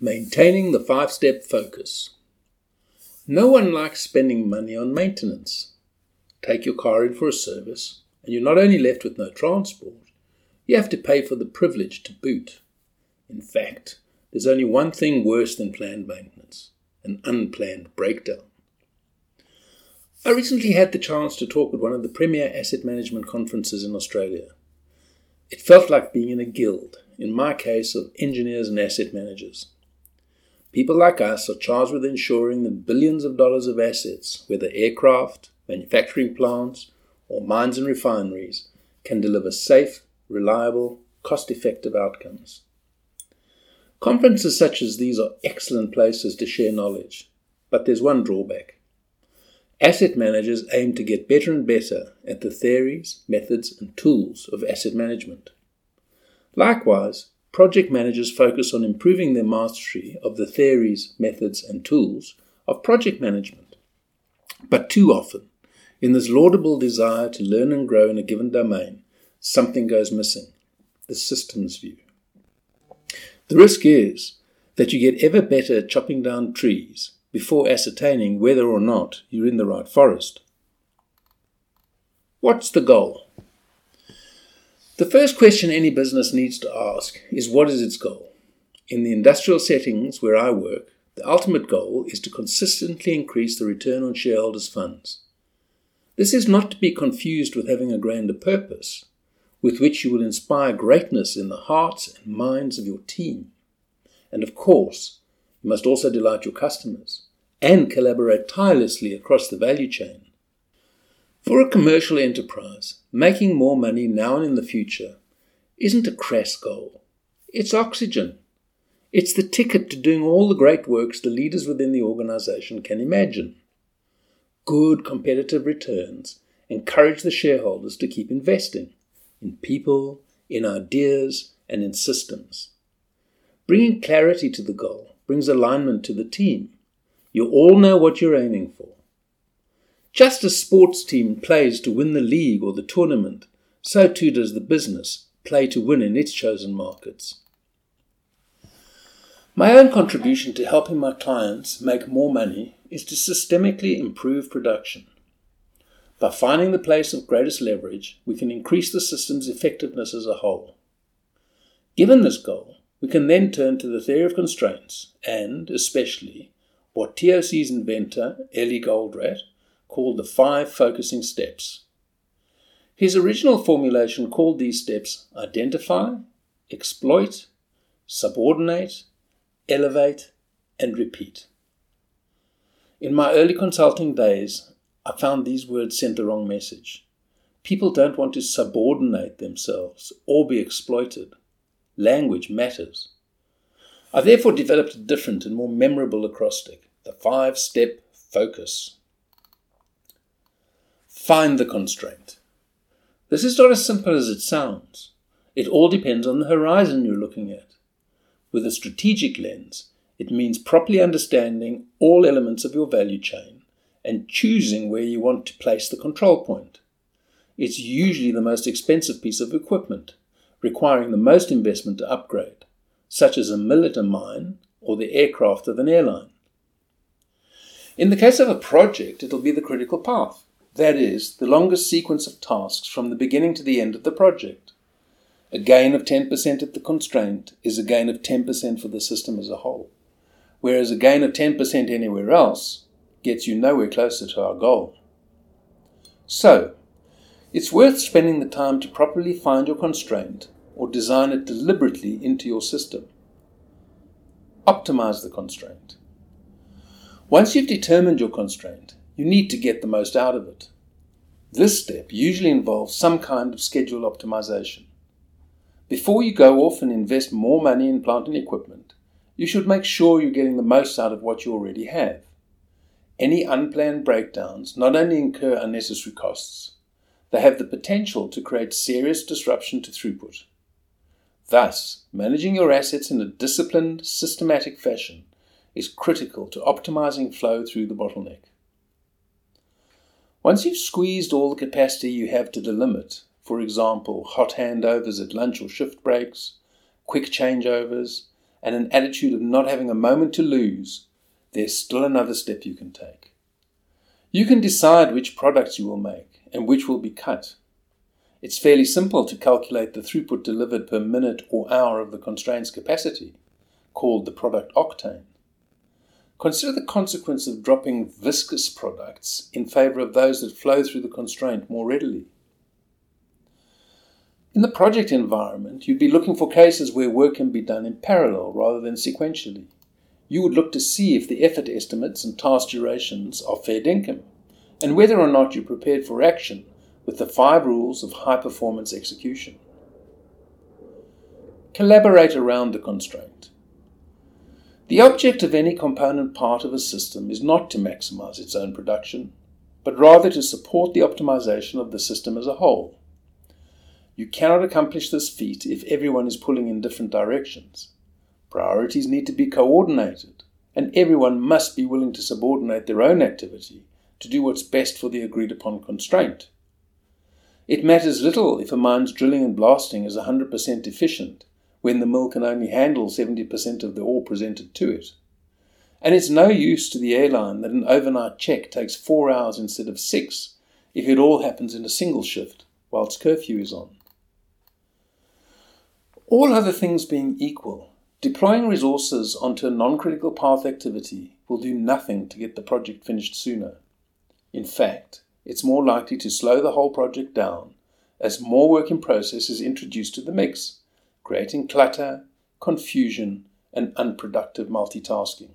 Maintaining the 5-step focus. No one likes spending money on maintenance. Take your car in for a service, and you're not only left with no transport, you have to pay for the privilege to boot. In fact, there's only one thing worse than planned maintenance: an unplanned breakdown. I recently had the chance to talk at one of the premier asset management conferences in Australia. It felt like being in a guild, in my case of engineers and asset managers. People like us are charged with ensuring that billions of dollars of assets, whether aircraft, manufacturing plants, or mines and refineries, can deliver safe, reliable, cost-effective outcomes. Conferences such as these are excellent places to share knowledge, but there's one drawback. Asset managers aim to get better and better at the theories, methods, and tools of asset management. Likewise, project managers focus on improving their mastery of the theories, methods, and tools of project management. But too often, in this laudable desire to learn and grow in a given domain, something goes missing: the systems view. The risk is that you get ever better at chopping down trees before ascertaining whether or not you're in the right forest. What's the goal? The first question any business needs to ask is, what is its goal? In the industrial settings where I work, the ultimate goal is to consistently increase the return on shareholders' funds. This is not to be confused with having a grander purpose, with which you will inspire greatness in the hearts and minds of your team. And of course, you must also delight your customers and collaborate tirelessly across the value chain. For a commercial enterprise, making more money now and in the future isn't a crass goal. It's oxygen. It's the ticket to doing all the great works the leaders within the organization can imagine. Good competitive returns encourage the shareholders to keep investing in people, in ideas, and in systems. Bringing clarity to the goal brings alignment to the team. You all know what you're aiming for. Just as a sports team plays to win the league or the tournament, so too does the business play to win in its chosen markets. My own contribution to helping my clients make more money is to systemically improve production. By finding the place of greatest leverage, we can increase the system's effectiveness as a whole. Given this goal, we can then turn to the theory of constraints and, especially, what TOC's inventor, Eli Goldratt, called the 5 focusing steps. His original formulation called these steps identify, exploit, subordinate, elevate, and repeat. In my early consulting days, I found these words sent the wrong message. People don't want to subordinate themselves or be exploited. Language matters. I therefore developed a different and more memorable acrostic, the 5-step focus. Find the constraint. This is not as simple as it sounds. It all depends on the horizon you're looking at. With a strategic lens, it means properly understanding all elements of your value chain and choosing where you want to place the control point. It's usually the most expensive piece of equipment, requiring the most investment to upgrade, such as a mill at a mine or the aircraft of an airline. In the case of a project, it'll be the critical path. That is, the longest sequence of tasks from the beginning to the end of the project. A gain of 10% at the constraint is a gain of 10% for the system as a whole, whereas a gain of 10% anywhere else gets you nowhere closer to our goal. So, it's worth spending the time to properly find your constraint or design it deliberately into your system. Optimize the constraint. Once you've determined your constraint, you need to get the most out of it. This step usually involves some kind of schedule optimization. Before you go off and invest more money in plant and equipment, you should make sure you're getting the most out of what you already have. Any unplanned breakdowns not only incur unnecessary costs, they have the potential to create serious disruption to throughput. Thus, managing your assets in a disciplined, systematic fashion is critical to optimizing flow through the bottleneck. Once you've squeezed all the capacity you have to the limit, for example, hot handovers at lunch or shift breaks, quick changeovers, and an attitude of not having a moment to lose, there's still another step you can take. You can decide which products you will make and which will be cut. It's fairly simple to calculate the throughput delivered per minute or hour of the constraint's capacity, called the product octane. Consider the consequence of dropping viscous products in favor of those that flow through the constraint more readily. In the project environment, you'd be looking for cases where work can be done in parallel rather than sequentially. You would look to see if the effort estimates and task durations are fair dinkum, and whether or not you're prepared for action with the 5 rules of high-performance execution. Collaborate around the constraint. The object of any component part of a system is not to maximize its own production, but rather to support the optimization of the system as a whole. You cannot accomplish this feat if everyone is pulling in different directions. Priorities need to be coordinated, and everyone must be willing to subordinate their own activity to do what's best for the agreed-upon constraint. It matters little if a mine's drilling and blasting is 100% efficient when the mill can only handle 70% of the ore presented to it. And it's no use to the airline that an overnight check takes 4 hours instead of 6 if it all happens in a single shift whilst curfew is on. All other things being equal, deploying resources onto a non-critical path activity will do nothing to get the project finished sooner. In fact, it's more likely to slow the whole project down as more work in process is introduced to the mix, creating clutter, confusion, and unproductive multitasking.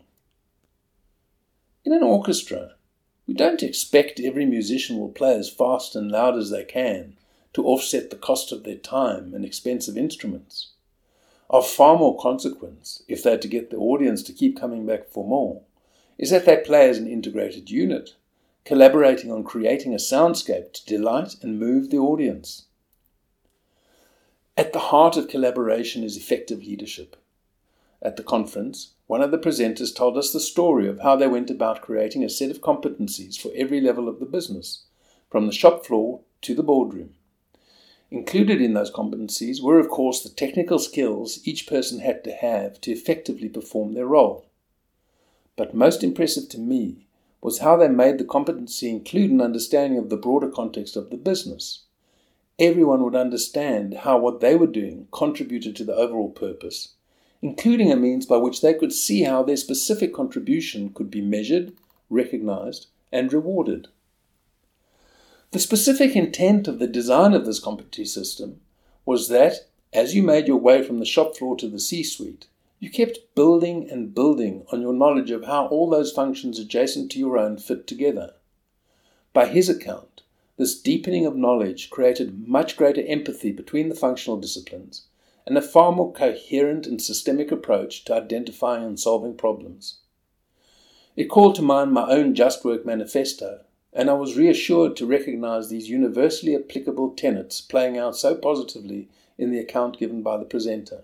In an orchestra, we don't expect every musician will play as fast and loud as they can to offset the cost of their time and expensive instruments. Of far more consequence, if they're to get the audience to keep coming back for more, is that they play as an integrated unit, collaborating on creating a soundscape to delight and move the audience. At the heart of collaboration is effective leadership. At the conference, one of the presenters told us the story of how they went about creating a set of competencies for every level of the business, from the shop floor to the boardroom. Included in those competencies were, of course, the technical skills each person had to have to effectively perform their role. But most impressive to me was how they made the competency include an understanding of the broader context of the business. Everyone would understand how what they were doing contributed to the overall purpose, including a means by which they could see how their specific contribution could be measured, recognized, and rewarded. The specific intent of the design of this competency system was that, as you made your way from the shop floor to the C-suite, you kept building and building on your knowledge of how all those functions adjacent to your own fit together. By his account, this deepening of knowledge created much greater empathy between the functional disciplines and a far more coherent and systemic approach to identifying and solving problems. It called to mind my own Just Work manifesto, and I was reassured to recognize these universally applicable tenets playing out so positively in the account given by the presenter.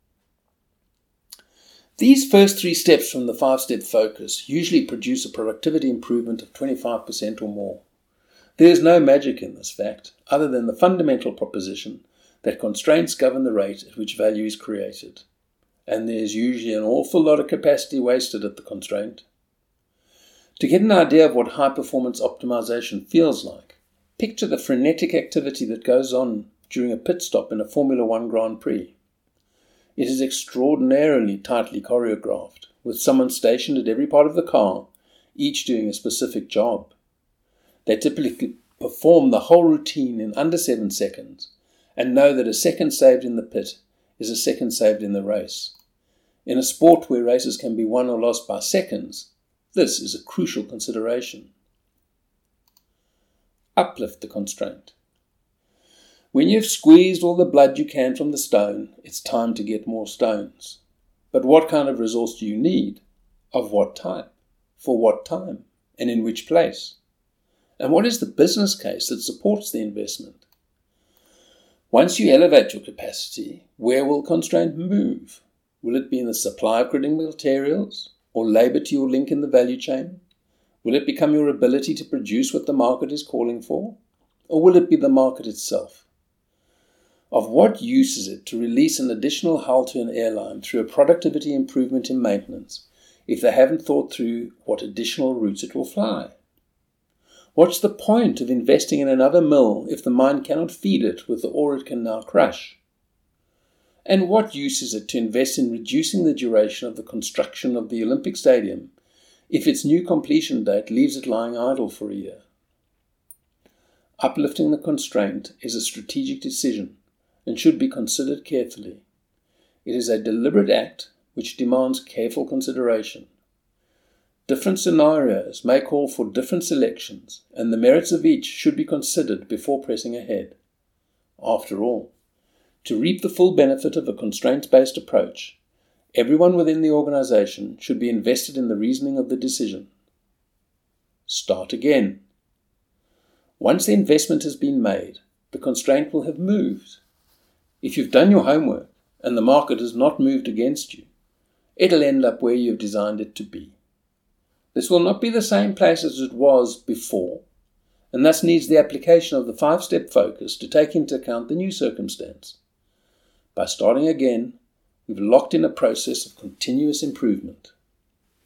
These first 3 steps from the 5-step focus usually produce a productivity improvement of 25% or more. There is no magic in this fact, other than the fundamental proposition that constraints govern the rate at which value is created, and there is usually an awful lot of capacity wasted at the constraint. To get an idea of what high-performance optimization feels like, picture the frenetic activity that goes on during a pit stop in a Formula One Grand Prix. It is extraordinarily tightly choreographed, with someone stationed at every part of the car, each doing a specific job. They typically perform the whole routine in under 7 seconds, and know that a second saved in the pit is a second saved in the race. In a sport where races can be won or lost by seconds, this is a crucial consideration. Uplift the constraint. When you've squeezed all the blood you can from the stone, it's time to get more stones. But what kind of resource do you need? Of what type? For what time? And in which place? And what is the business case that supports the investment? Once you elevate your capacity, where will constraint move? Will it be in the supply of critical materials, or labour to your link in the value chain? Will it become your ability to produce what the market is calling for? Or will it be the market itself? Of what use is it to release an additional hull to an airline through a productivity improvement in maintenance if they haven't thought through what additional routes it will fly? What's the point of investing in another mill if the mine cannot feed it with the ore it can now crush? And what use is it to invest in reducing the duration of the construction of the Olympic Stadium if its new completion date leaves it lying idle for a year? Uplifting the constraint is a strategic decision and should be considered carefully. It is a deliberate act which demands careful consideration. Different scenarios may call for different selections, and the merits of each should be considered before pressing ahead. After all, to reap the full benefit of a constraint-based approach, everyone within the organization should be invested in the reasoning of the decision. Start again. Once the investment has been made, the constraint will have moved. If you've done your homework and the market has not moved against you, it'll end up where you've designed it to be. This will not be the same place as it was before, and thus needs the application of the 5-step focus to take into account the new circumstance. By starting again, we've locked in a process of continuous improvement.